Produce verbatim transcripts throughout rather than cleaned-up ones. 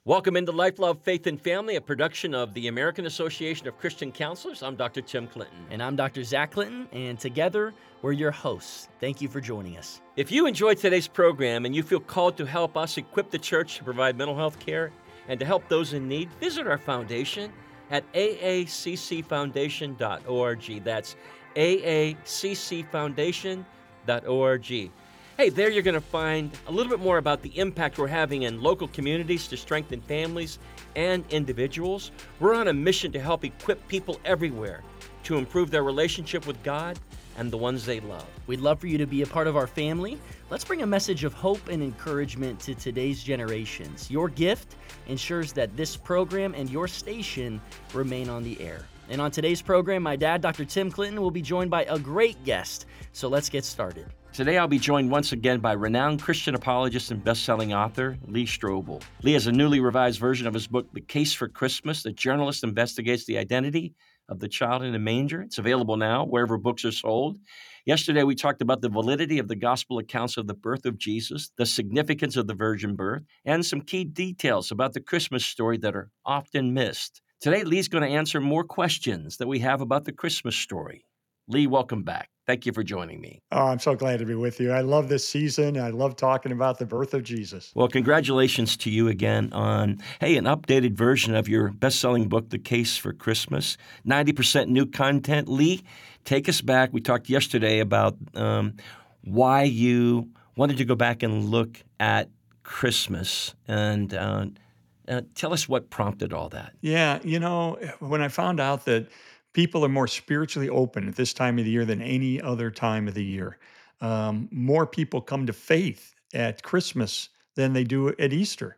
Welcome into Life, Love, Faith, and Family, a production of the American Association of Christian Counselors. I'm Doctor Tim Clinton. And I'm Doctor Zach Clinton, and together we're your hosts. Thank you for joining us. If you enjoyed today's program and you feel called to help us equip the church to provide mental health care and to help those in need, visit our foundation at a a c c foundation dot org. That's a a c c foundation dot org. Hey, there you're going to find a little bit more about the impact we're having in local communities to strengthen families and individuals. We're on a mission to help equip people everywhere to improve their relationship with God and the ones they love. We'd love for you to be a part of our family. Let's bring a message of hope and encouragement to today's generations. Your gift ensures that this program and your station remain on the air. And on today's program, my dad, Doctor Tim Clinton, will be joined by a great guest. So let's get started. Today, I'll be joined once again by renowned Christian apologist and best-selling author, Lee Strobel. Lee has a newly revised version of his book, The Case for Christmas. The journalist investigates the identity of the child in a manger. It's available now wherever books are sold. Yesterday, we talked about the validity of the gospel accounts of the birth of Jesus, the significance of the virgin birth, and some key details about the Christmas story that are often missed. Today, Lee's going to answer more questions that we have about the Christmas story. Lee, welcome back. Thank you for joining me. Oh, I'm so glad to be with you. I love this season. I love talking about the birth of Jesus. Well, congratulations to you again on, hey, an updated version of your best-selling book, The Case for Christmas. ninety percent new content. Lee, take us back. We talked yesterday about um, why you wanted to go back and look at Christmas, and uh, uh, tell us what prompted all that. Yeah, you know, when I found out that people are more spiritually open at this time of the year than any other time of the year. Um, more people come to faith at Christmas than they do at Easter.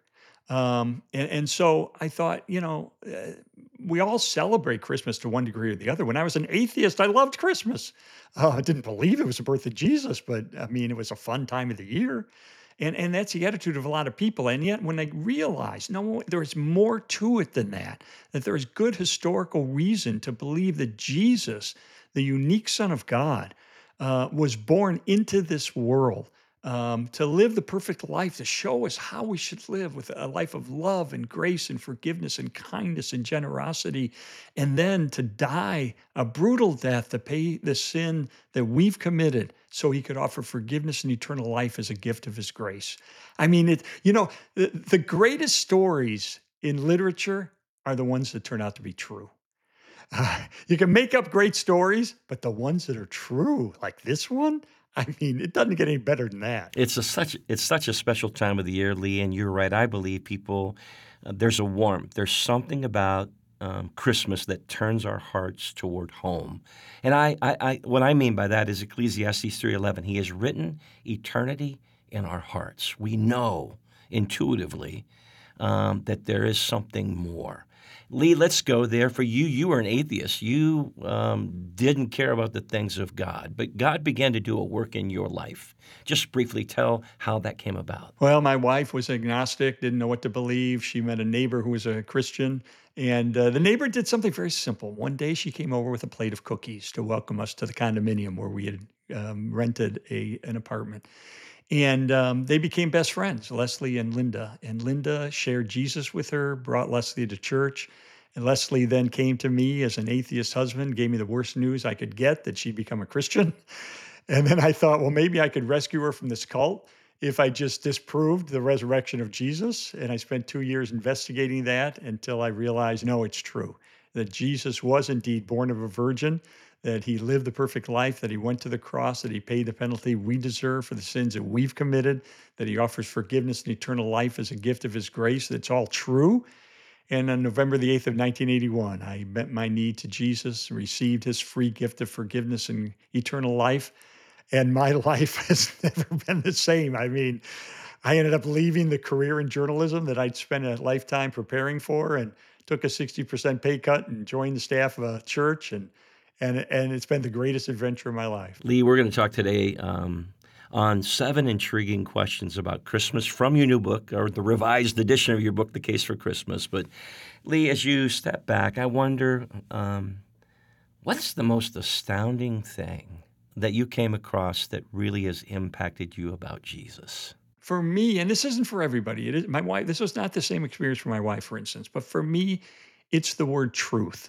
Um, and, and so I thought, you know, uh, we all celebrate Christmas to one degree or the other. When I was an atheist, I loved Christmas. Uh, I didn't believe it was the birth of Jesus, but I mean, it was a fun time of the year. And, and that's the attitude of a lot of people. And yet when they realize, no, there's more to it than that, that there's good historical reason to believe that Jesus, the unique Son of God, uh, was born into this world um, to live the perfect life, to show us how we should live with a life of love and grace and forgiveness and kindness and generosity, and then to die a brutal death to pay the sin that we've committed so he could offer forgiveness and eternal life as a gift of his grace. I mean, it. you know, the, the greatest stories in literature are the ones that turn out to be true. Uh, you can make up great stories, but the ones that are true, like this one, I mean, it doesn't get any better than that. It's a such it's such a special time of the year, Lee, and you're right. I believe people, uh, there's a warmth. There's something about um, Christmas that turns our hearts toward home. And I, I, I what I mean by that is Ecclesiastes three eleven. He has written eternity in our hearts. We know intuitively um, that there is something more. Lee, let's go there. For you, you were an atheist. You um, didn't care about the things of God, but God began to do a work in your life. Just briefly tell how that came about. Well, my wife was agnostic, didn't know what to believe. She met a neighbor who was a Christian, and uh, the neighbor did something very simple. One day she came over with a plate of cookies to welcome us to the condominium where we had um, rented a an apartment. And um, they became best friends, Leslie and Linda. And Linda shared Jesus with her, brought Leslie to church. And Leslie then came to me as an atheist husband, gave me the worst news I could get, that she'd become a Christian. And then I thought, well, maybe I could rescue her from this cult if I just disproved the resurrection of Jesus. And I spent two years investigating that until I realized, no, it's true, that Jesus was indeed born of a virgin, that he lived the perfect life, that he went to the cross, that he paid the penalty we deserve for the sins that we've committed, that he offers forgiveness and eternal life as a gift of his grace. That's all true. And on November the eighth of nineteen eighty-one, I bent my knee to Jesus, received his free gift of forgiveness and eternal life. And my life has never been the same. I mean, I ended up leaving the career in journalism that I'd spent a lifetime preparing for, and took a sixty percent pay cut and joined the staff of a church. And And, and it's been the greatest adventure of my life. Lee, we're going to talk today um, on seven intriguing questions about Christmas from your new book, or the revised edition of your book, The Case for Christmas. But Lee, as you step back, I wonder, um, what's the most astounding thing that you came across that really has impacted you about Jesus? for me, and this isn't for everybody. It is my wife. This was not the same experience for my wife, for instance, but for me, it's the word truth.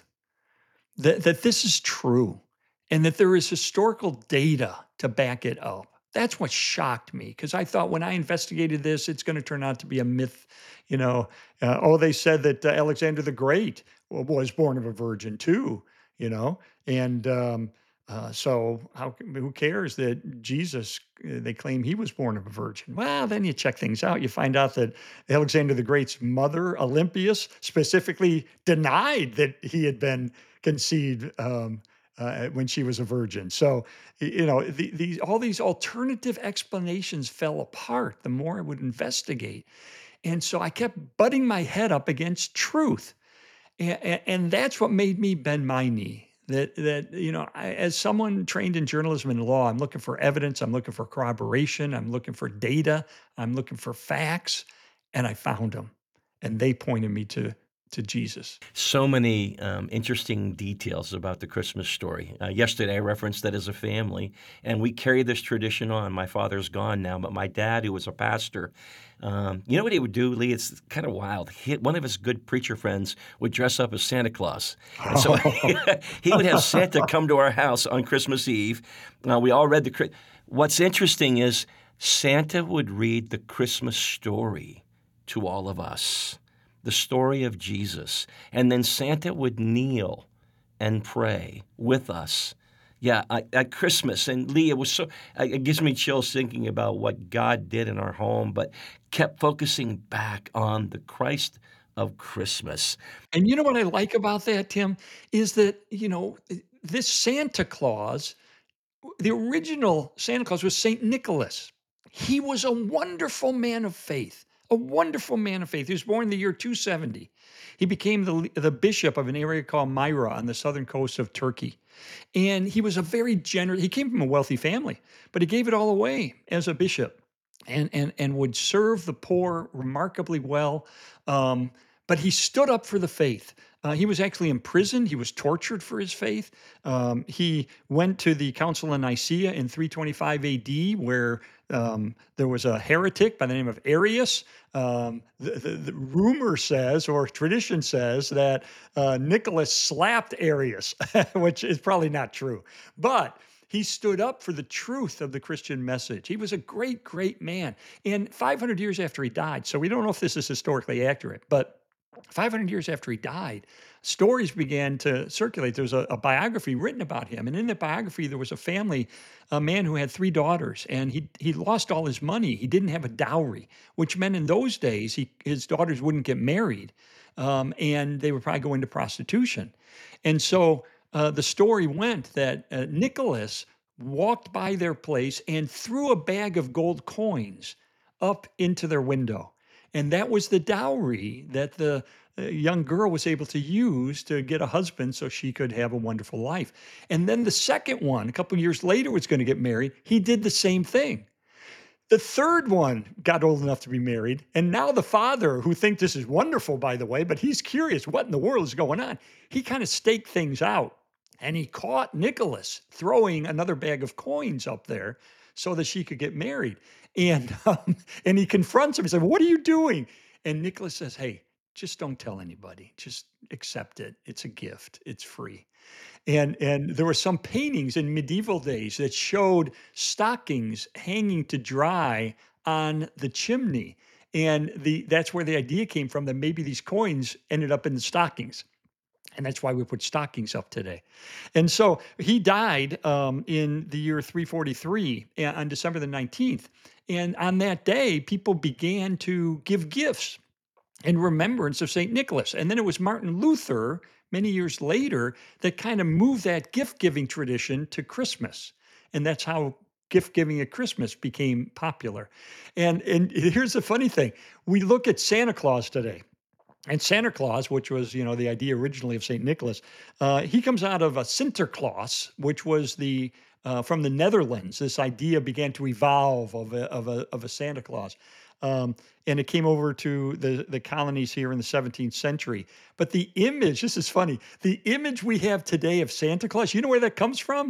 That that this is true and that there is historical data to back it up. That's what shocked me because I thought when I investigated this, it's going to turn out to be a myth. You know, uh, oh, they said that uh, Alexander the Great wa- was born of a virgin too. You know, and um, uh, so how c- who cares that Jesus? Uh, they claim he was born of a virgin. Well, then you check things out. You find out that Alexander the Great's mother, Olympias, specifically denied that he had been conceived um, uh, when she was a virgin. So, y- you know, the, the, all these alternative explanations fell apart the more I would investigate. And so I kept butting my head up against truth. And, and that's what made me bend my knee. That, that you know, I, as someone trained in journalism and law, I'm looking for evidence, I'm looking for corroboration, I'm looking for data, I'm looking for facts, and I found them. And they pointed me to, to Jesus. So many um, interesting details about the Christmas story. Uh, yesterday, I referenced that as a family, and we carry this tradition on. My father's gone now, but my dad, who was a pastor, um, you know what he would do, Lee? It's kind of wild. He, one of his good preacher friends would dress up as Santa Claus. And so he would have Santa come to our house on Christmas Eve. Uh, we all read the. Chri- What's interesting is Santa would read the Christmas story to all of us, the story of Jesus. And then Santa would kneel and pray with us. Yeah, I- at Christmas. And Lee, it was so, it gives me chills thinking about what God did in our home, but kept focusing back on the Christ of Christmas. And you know what I like about that, Tim, is that, you know, this Santa Claus, the original Santa Claus was Saint Nicholas. He was a wonderful man of faith, a wonderful man of faith. He was born in the year two seventy. He became the, the bishop of an area called Myra on the southern coast of Turkey. And he was a very generous, he came from a wealthy family, but he gave it all away as a bishop and and and would serve the poor remarkably well. Um, but he stood up for the faith. Uh, he was actually imprisoned. He was tortured for his faith. Um, he went to the Council of Nicaea in three twenty-five A D, where um, there was a heretic by the name of Arius. Um, the, the, the rumor says, or tradition says, that uh, Nicholas slapped Arius, which is probably not true. But he stood up for the truth of the Christian message. He was a great, great man. And five hundred years after he died, so we don't know if this is historically accurate, but five hundred years after he died, stories began to circulate. There was a, a biography written about him. And in that biography, there was a family, a man who had three daughters, and he, he lost all his money. He didn't have a dowry, which meant in those days, he, his daughters wouldn't get married. Um, and they would probably go into prostitution. And so uh, the story went that uh, Nicholas walked by their place and threw a bag of gold coins up into their window. And that was the dowry that the uh, young girl was able to use to get a husband so she could have a wonderful life. And then the second one, a couple years later, was going to get married. He did the same thing. The third one got old enough to be married. And now the father, who thinks this is wonderful, by the way, but he's curious what in the world is going on, he kind of staked things out. And he caught Nicholas throwing another bag of coins up there so that she could get married. And um, and he confronts him. He said, "What are you doing?" And Nicholas says, "Hey, just don't tell anybody. Just accept it. It's a gift. It's free." And and there were some paintings in medieval days that showed stockings hanging to dry on the chimney. And the that's where the idea came from, that maybe these coins ended up in the stockings. And that's why we put stockings up today. And so he died um, in the year three forty-three uh, on December the nineteenth. And on that day, people began to give gifts in remembrance of Saint Nicholas. And then it was Martin Luther, many years later, that kind of moved that gift giving tradition to Christmas. And that's how gift giving at Christmas became popular. And, and here's the funny thing, we look at Santa Claus today. And Santa Claus, which was, you know, the idea originally of Saint Nicholas, uh, he comes out of a Sinterklaas, which was the uh, from the Netherlands. This idea began to evolve of a of a, of a Santa Claus, um, and it came over to the the colonies here in the seventeenth century. But the image, this is funny, the image we have today of Santa Claus, you know where that comes from?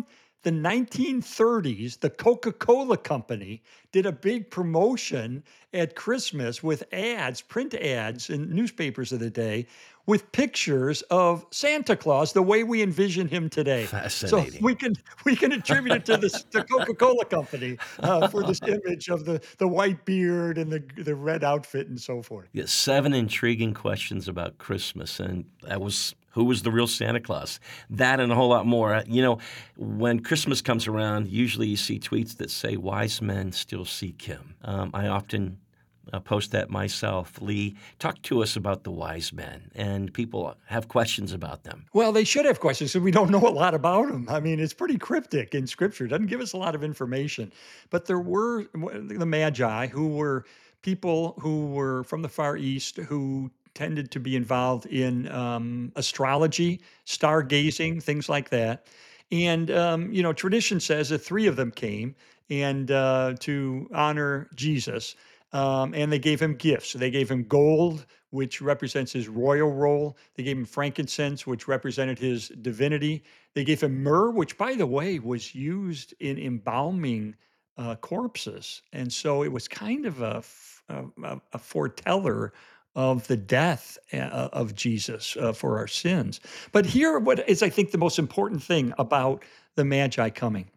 the nineteen thirties, the Coca-Cola Company did a big promotion at Christmas with ads, print ads in newspapers of the day, with pictures of Santa Claus the way we envision him today. So Fascinating. we can we can attribute it to this the Coca-Cola Company uh, for this image of the the white beard and the the red outfit and so forth. Yeah, seven intriguing questions about Christmas, and that was who was the real Santa Claus? That and a whole lot more. Uh, You know, when Christmas comes around, usually you see tweets that say, "Wise men still seek him." Um, I often uh, post that myself. Lee, talk to us about the wise men, and people have questions about them. Well, they should have questions because we don't know a lot about them. I mean, it's pretty cryptic in Scripture. It doesn't give us a lot of information. But there were the Magi, who were people who were from the Far East who tended to be involved in um, astrology, stargazing, things like that. And um, you know, tradition says that three of them came and uh, to honor Jesus, um, and they gave him gifts. So they gave him gold, which represents his royal role. They gave him frankincense, which represented his divinity. They gave him myrrh, which, by the way, was used in embalming uh, corpses, and so it was kind of a f- a, a- a foreteller of the death uh, of Jesus uh, for our sins. But here, what is I think the most important thing about the Magi coming.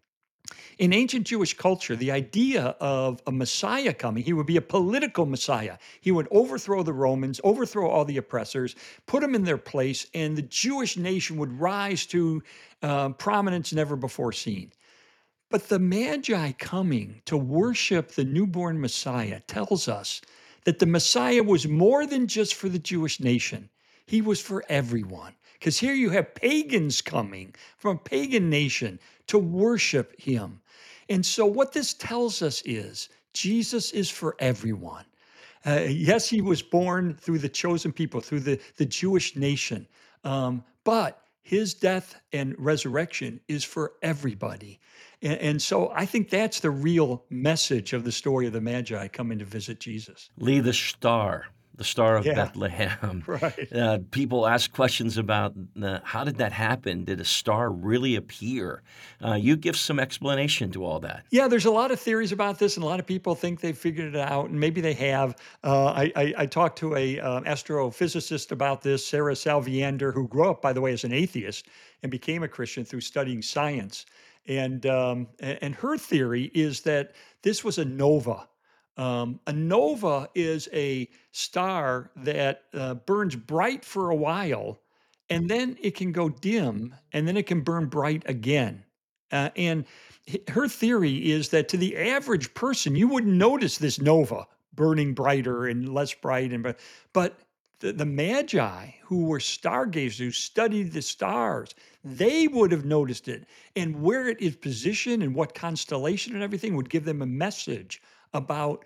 In ancient Jewish culture, the idea of a Messiah coming, he would be a political Messiah. He would overthrow the Romans, overthrow all the oppressors, put them in their place, and the Jewish nation would rise to uh, prominence never before seen. But the Magi coming to worship the newborn Messiah tells us that the Messiah was more than just for the Jewish nation, he was for everyone. Because here you have pagans coming from a pagan nation to worship him. And so, what this tells us is Jesus is for everyone. Uh, yes, he was born through the chosen people, through the, the Jewish nation, um, but his death and resurrection is for everybody. And, and so I think that's the real message of the story of the Magi coming to visit Jesus. Lee, the star, the star of Yeah, Bethlehem. right. Uh, people ask questions about uh, how did that happen? Did a star really appear? Uh, you give some explanation to all that. Yeah, there's a lot of theories about this, and a lot of people think they've figured it out, and maybe they have. Uh, I, I, I talked to a um, astrophysicist about this, Sarah Salviander, who grew up, by the way, as an atheist and became a Christian through studying science. And um, a- and her theory is that this was a nova. Um, a nova is a star that uh, burns bright for a while, and then it can go dim, and then it can burn bright again. Uh, and h- her theory is that to the average person, you wouldn't notice this nova burning brighter and less bright, and but but the, the magi who were stargazers who studied the stars, they would have noticed it, and where it is positioned and what constellation and everything would give them a message about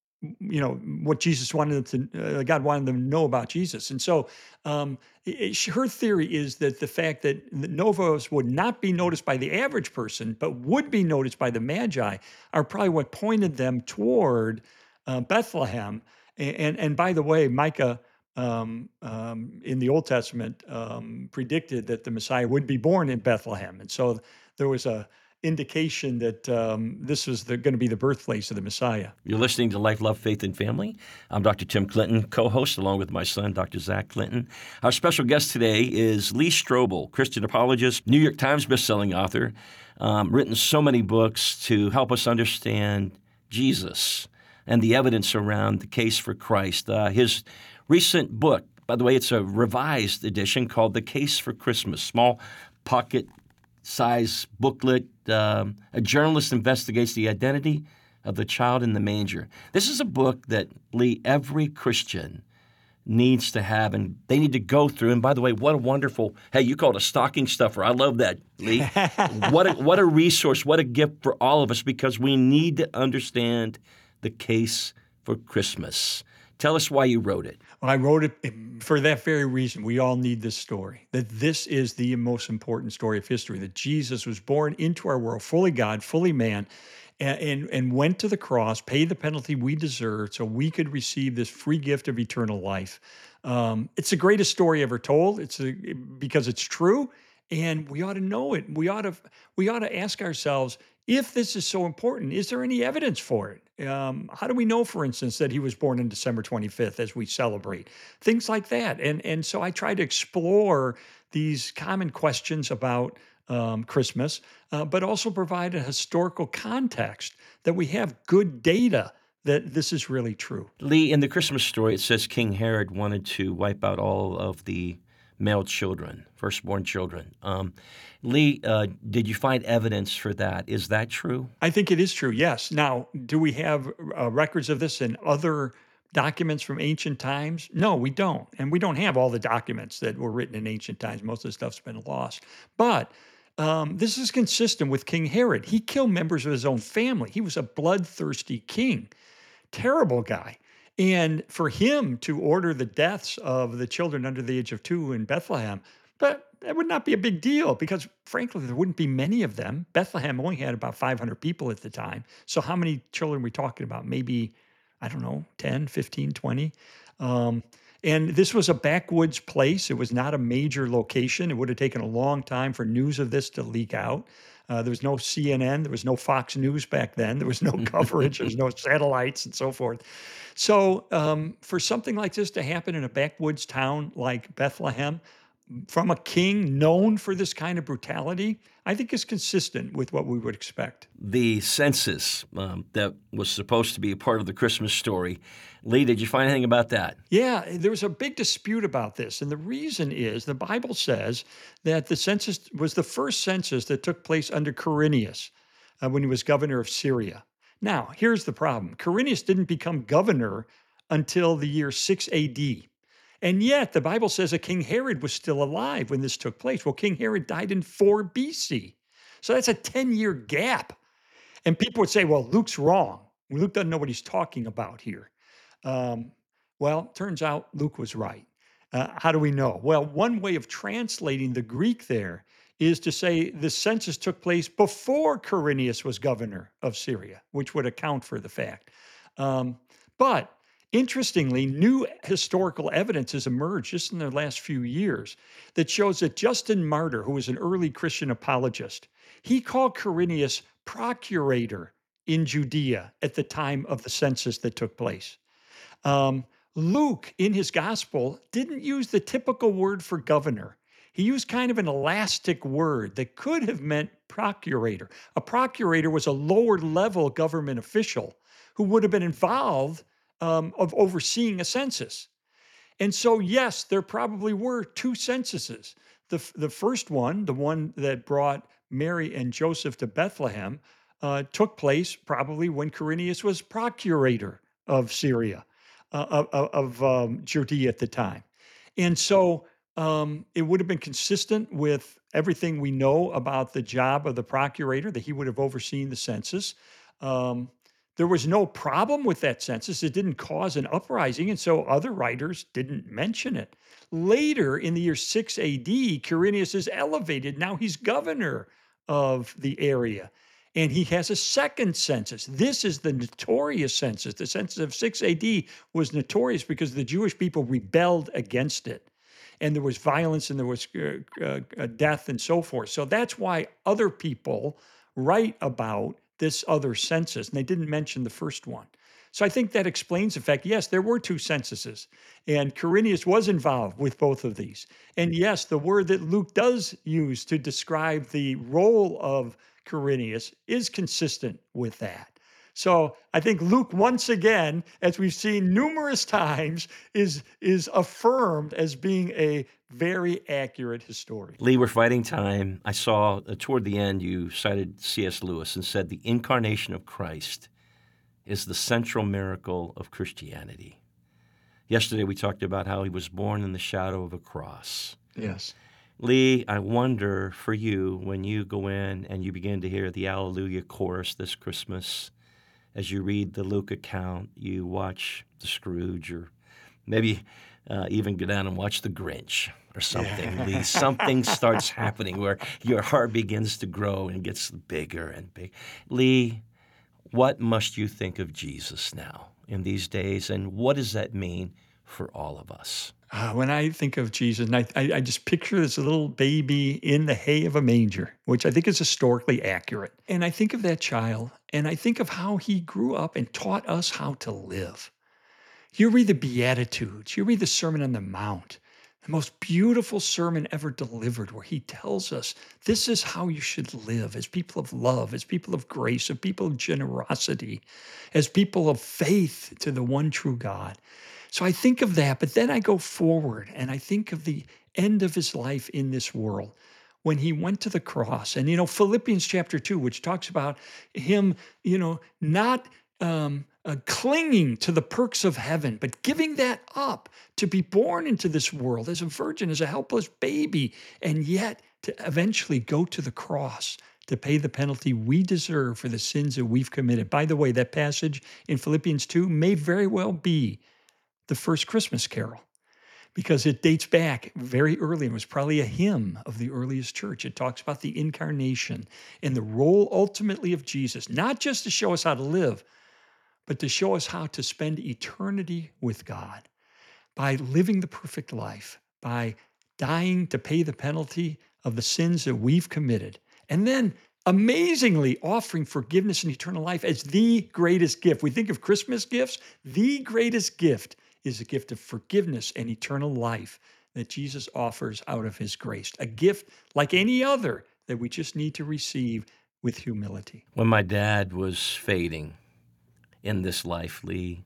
you know what Jesus wanted them to, uh, God wanted them to know about Jesus. And so, um, it, it- her theory is that the fact that the novas would not be noticed by the average person, but would be noticed by the Magi, are probably what pointed them toward uh, Bethlehem. And, and and by the way, Micah. Um, um, in the Old Testament, um, predicted that the Messiah would be born in Bethlehem, and so there was a indication that um, this was going to be the birthplace of the Messiah. You're listening to Life, Love, Faith, and Family. I'm Doctor Tim Clinton, co-host, along with my son, Doctor Zach Clinton. Our special guest today is Lee Strobel, Christian apologist, New York Times bestselling author, um, written so many books to help us understand Jesus and the evidence around the case for Christ. Uh, his recent book, by the way, it's a revised edition called The Case for Christmas, small pocket size booklet. Um, a journalist investigates the identity of the child in the manger. This is a book that, Lee, every Christian needs to have, and they need to go through. And by the way, what a wonderful, hey, you call it a stocking stuffer. I love that, Lee. what, a, what a resource, what a gift for all of us, because we need to understand the case for Christmas. Tell us why you wrote it. Well, I wrote it for that very reason. We all need this story, that this is the most important story of history, that Jesus was born into our world, fully God, fully man, and, and, and went to the cross, paid the penalty we deserved so we could receive this free gift of eternal life. Um, it's the greatest story ever told. It's a, because it's true, And we ought to know it. We ought to we ought to ask ourselves, if this is so important, is there any evidence for it? Um, how do we know, for instance, that he was born on December twenty-fifth as we celebrate? Things like that. And and so I try to explore these common questions about um, Christmas, uh, but also provide a historical context that we have good data that this is really true. Lee, in the Christmas story, it says King Herod wanted to wipe out all of the male children, firstborn children. Um, Lee, uh, did you find evidence for that? Is that true? I think it is true, yes. Now, do we have uh, records of this in other documents from ancient times? No, we don't. And we don't have all the documents that were written in ancient times. Most of the stuff's been lost. But um, this is consistent with King Herod. He killed members of his own family. He was a bloodthirsty king, terrible guy. And for him to order the deaths of the children under the age of two in Bethlehem, but that would not be a big deal because, frankly, there wouldn't be many of them. Bethlehem only had about five hundred people at the time. So how many children are we talking about? Maybe, I don't know, ten, fifteen, twenty. Um, and this was a backwoods place. It was not a major location. It would have taken a long time for news of this to leak out. Uh, there was no C N N. There was no Fox News back then. There was no coverage. There was no satellites and so forth. So um, for something like this to happen in a backwoods town like Bethlehem, from a king known for this kind of brutality, I think is consistent with what we would expect. The census um, that was supposed to be a part of the Christmas story. Lee, did you find anything about that? Yeah, there was a big dispute about this. And the reason is the Bible says that the census was the first census that took place under Quirinius uh, when he was governor of Syria. Now, here's the problem. Quirinius didn't become governor until the year six A D. And yet, the Bible says that King Herod was still alive when this took place. Well, King Herod died in four B C. So that's a ten-year gap. And people would say, well, Luke's wrong. Luke doesn't know what he's talking about here. Um, well, turns out Luke was right. Uh, how do we know? Well, one way of translating the Greek there is to say the census took place before Quirinius was governor of Syria, which would account for the fact. Um, but Interestingly, new historical evidence has emerged just in the last few years that shows that Justin Martyr, who was an early Christian apologist, he called Quirinius procurator in Judea at the time of the census that took place. Um, Luke, in his gospel, didn't use the typical word for governor. He used kind of an elastic word that could have meant procurator. A procurator was a lower level government official who would have been involved Um, of overseeing a census. And so, yes, there probably were two censuses. The, f- the first one, the one that brought Mary and Joseph to Bethlehem, uh, took place probably when Quirinius was procurator of Syria, uh, of, of of, um, Judea at the time. And so um, it would have been consistent with everything we know about the job of the procurator, that he would have overseen the census. Um, There was no problem with that census. It didn't cause an uprising, and so other writers didn't mention it. Later in the year six A D, Quirinius is elevated. Now he's governor of the area, and he has a second census. This is the notorious census. The census of six A D was notorious because the Jewish people rebelled against it. And there was violence and there was uh, uh, uh, death and so forth. So that's why other people write about this other census, and they didn't mention the first one. So I think that explains the fact, yes, there were two censuses, and Quirinius was involved with both of these. And yes, the word that Luke does use to describe the role of Quirinius is consistent with that. So I think Luke, once again, as we've seen numerous times, is, is affirmed as being a very accurate historian. Lee, we're fighting time. I saw uh, toward the end you cited C S Lewis and said the incarnation of Christ is the central miracle of Christianity. Yesterday we talked about how he was born in the shadow of a cross. Yes. Lee, I wonder for you, when you go in and you begin to hear the Alleluia chorus this Christmas, as you read the Luke account, you watch the Scrooge, or maybe uh, even go down and watch the Grinch or something. Yeah. Lee, something starts happening where your heart begins to grow and gets bigger and big. Lee, what must you think of Jesus now in these days, and what does that mean for all of us. Uh, when I think of Jesus, and I, I, I just picture this little baby in the hay of a manger, which I think is historically accurate. And I think of that child, and I think of how he grew up and taught us how to live. You read the Beatitudes, you read the Sermon on the Mount, the most beautiful sermon ever delivered, where he tells us this is how you should live as people of love, as people of grace, as people of generosity, as people of faith to the one true God. So I think of that, but then I go forward and I think of the end of his life in this world when he went to the cross. And, you know, Philippians chapter two, which talks about him, you know, not um, uh, clinging to the perks of heaven, but giving that up to be born into this world as a virgin, as a helpless baby, and yet to eventually go to the cross to pay the penalty we deserve for the sins that we've committed. By the way, that passage in Philippians two may very well be the first Christmas carol, because it dates back very early and was probably a hymn of the earliest church. It talks about the incarnation and the role ultimately of Jesus, not just to show us how to live, but to show us how to spend eternity with God by living the perfect life, by dying to pay the penalty of the sins that we've committed, and then amazingly offering forgiveness and eternal life as the greatest gift. We think of Christmas gifts, the greatest gift is a gift of forgiveness and eternal life that Jesus offers out of his grace, a gift like any other that we just need to receive with humility. When my dad was fading in this life, Lee,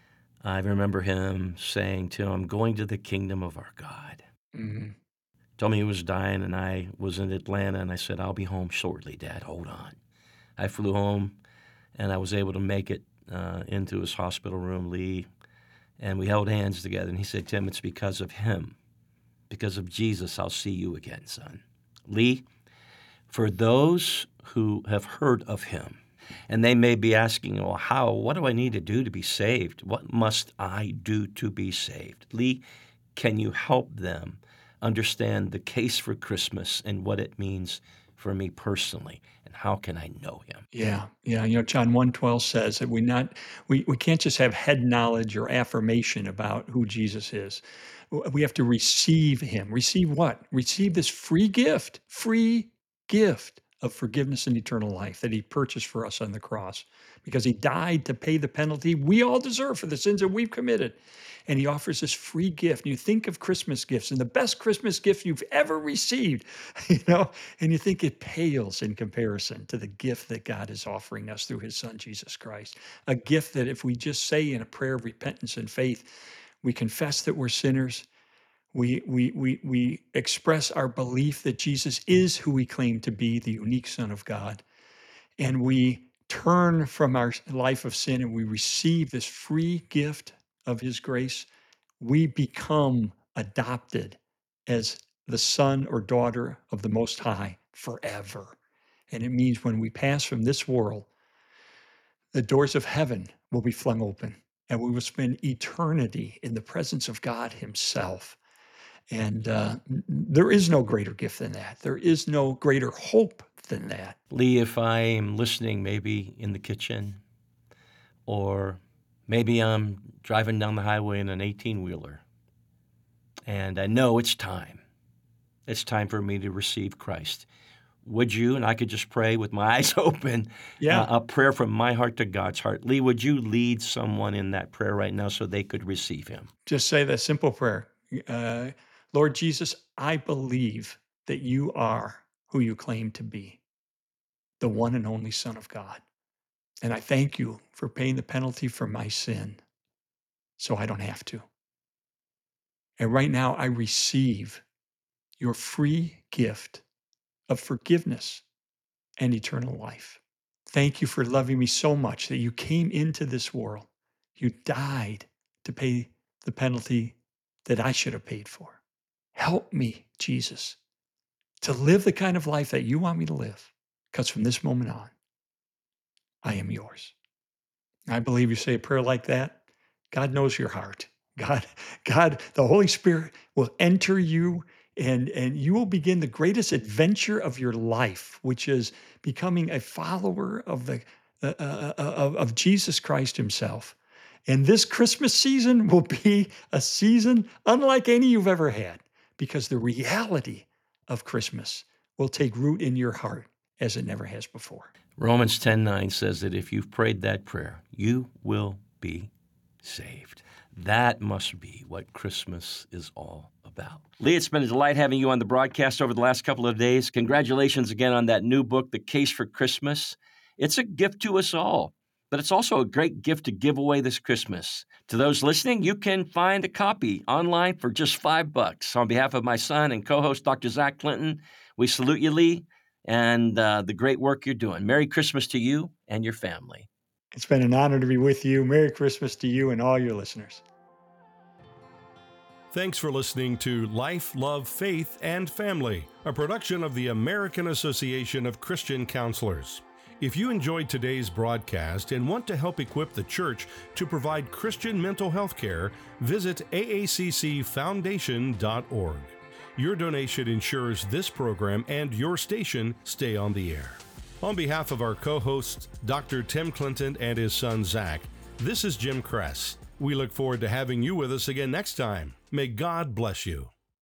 I remember him saying to him, "I'm going to the kingdom of our God." Mm-hmm. Told me he was dying, and I was in Atlanta, and I said, "I'll be home shortly, Dad. Hold on." I flew home, and I was able to make it uh, into his hospital room, Lee, and we held hands together, and he said, "Tim, it's because of him, because of Jesus, I'll see you again, son." Lee, for those who have heard of him, and they may be asking, well, how, what do I need to do to be saved? What must I do to be saved? Lee, can you help them understand the case for Christmas and what it means for me personally, and how can I know him? Yeah, yeah. You know, John one twelve says that we not we we can't just have head knowledge or affirmation about who Jesus is. W- We have to receive him. Receive what? Receive this free gift, free gift of forgiveness and eternal life that he purchased for us on the cross because he died to pay the penalty we all deserve for the sins that we've committed. And he offers this free gift. And you think of Christmas gifts and the best Christmas gift you've ever received, you know, and you think it pales in comparison to the gift that God is offering us through his son, Jesus Christ. A gift that if we just say in a prayer of repentance and faith, we confess that we're sinners, we, we, we, we express our belief that Jesus is who we claim to be, the unique Son of God, and we turn from our life of sin and we receive this free gift of his grace, we become adopted as the son or daughter of the Most High forever. And it means when we pass from this world, the doors of heaven will be flung open and we will spend eternity in the presence of God himself. And uh, n- there is no greater gift than that. There is no greater hope than that. Lee, if I am listening maybe in the kitchen, or maybe I'm driving down the highway in an eighteen-wheeler, and I know it's time. It's time for me to receive Christ. Would you, and I could just pray with my eyes open, Yeah. uh, a prayer from my heart to God's heart. Lee, would you lead someone in that prayer right now so they could receive him? Just say that simple prayer. Uh, Lord Jesus, I believe that you are who you claim to be, the one and only Son of God. And I thank you for paying the penalty for my sin so I don't have to. And right now, I receive your free gift of forgiveness and eternal life. Thank you for loving me so much that you came into this world. You died to pay the penalty that I should have paid for. Help me, Jesus, to live the kind of life that you want me to live, because from this moment on, I am yours. I believe you say a prayer like that, God knows your heart. God, God, the Holy Spirit will enter you and, and you will begin the greatest adventure of your life, which is becoming a follower of the uh, uh, uh, of, of Jesus Christ himself. And this Christmas season will be a season unlike any you've ever had, because the reality of Christmas will take root in your heart as it never has before. Romans ten nine says that if you've prayed that prayer, you will be saved. That must be what Christmas is all about. Lee, it's been a delight having you on the broadcast over the last couple of days. Congratulations again on that new book, The Case for Christmas. It's a gift to us all, but it's also a great gift to give away this Christmas. To those listening, you can find a copy online for just five bucks. On behalf of my son and co-host, Doctor Zach Clinton, we salute you, Lee, and uh, the great work you're doing. Merry Christmas to you and your family. It's been an honor to be with you. Merry Christmas to you and all your listeners. Thanks for listening to Life, Love, Faith, and Family, a production of the American Association of Christian Counselors. If you enjoyed today's broadcast and want to help equip the church to provide Christian mental health care, visit A A C C foundation dot org. Your donation ensures this program and your station stay on the air. On behalf of our co-hosts, Doctor Tim Clinton and his son Zach, this is Jim Kress. We look forward to having you with us again next time. May God bless you.